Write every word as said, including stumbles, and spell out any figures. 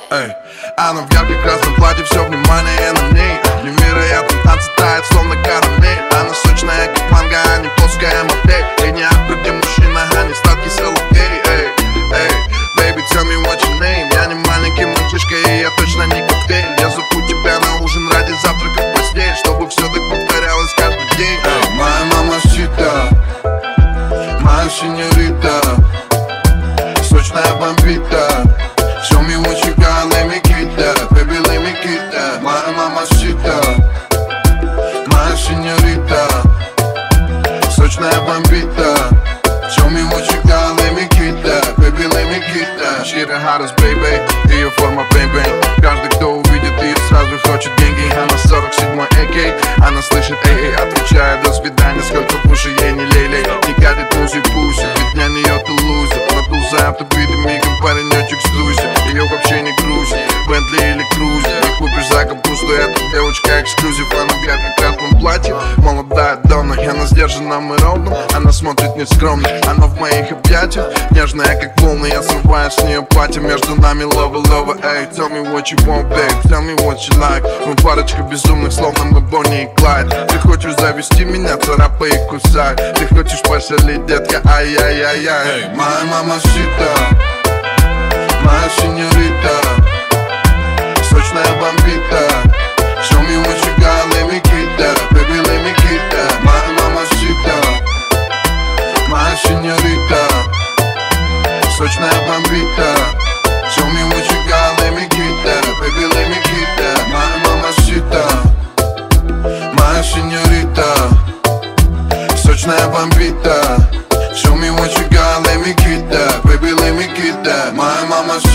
Эй, она в ярком красном платье, все внимание на ней. Невероятно танцы тает, словно карамель. Она сочная, как манго, а не плоская модель. И не акты, где мужчина, а не сладкий соловей. Эй, эй, baby, tell me what your name. Я не маленький мальчишка, и я точно не коктейль. Я зову тебя на ужин ради завтрака в постель, чтобы все так повторялось каждый день. Эй, моя мамачита, моя сеньорита, сочная бомбита. Show me what you got, let me get that, baby, let me get that. Моя мамачита, моя сеньорита, сочная бомбита. Show me what you got, let me get that, baby, let me get that. She the hottest, baby, ее форма бэйбэй. Каждый, кто увидит ее, сразу хочет деньги. Она сорок седьмой эй кей, она слышит эй-эй, отвечает до свидания, сколько выше ей не лей-лей. Не катит музи-пуси, ведь для нее ты лузер. Надулся автобитом, мигом паренечек с Дуси. Ее вообще не грузит, Бентли или Крузи. Не купишь за капусту, эта девочка эксклюзив. Она в ярком красном платье, молодая Донна. Она сдержана и ровно, она смотрит нескромно. Она в моих объятиях, нежная как волны. Я срываю с нее платье, между нами лова-лова. Эй, tell me what you want, babe, tell me what you like. Мы парочка безумных, словно мы Бонни и Клайд. Ты хочешь завести меня, царапай и кусай. Ты хочешь пошалить, детка, ай-яй-яй-яй. Эй, моя мамачита, моя сеньорита, сочная бомбита. Show me what you got, let me get that, baby, let me get that. Моя мамачита, моя сеньорита, сочная бомбита. Show me what you got, let me get that, baby, let me get that. Моя мамачита, моя сеньорита, сочная бомбита. Show me what you got, let me get that, baby, let me get that. Моя мама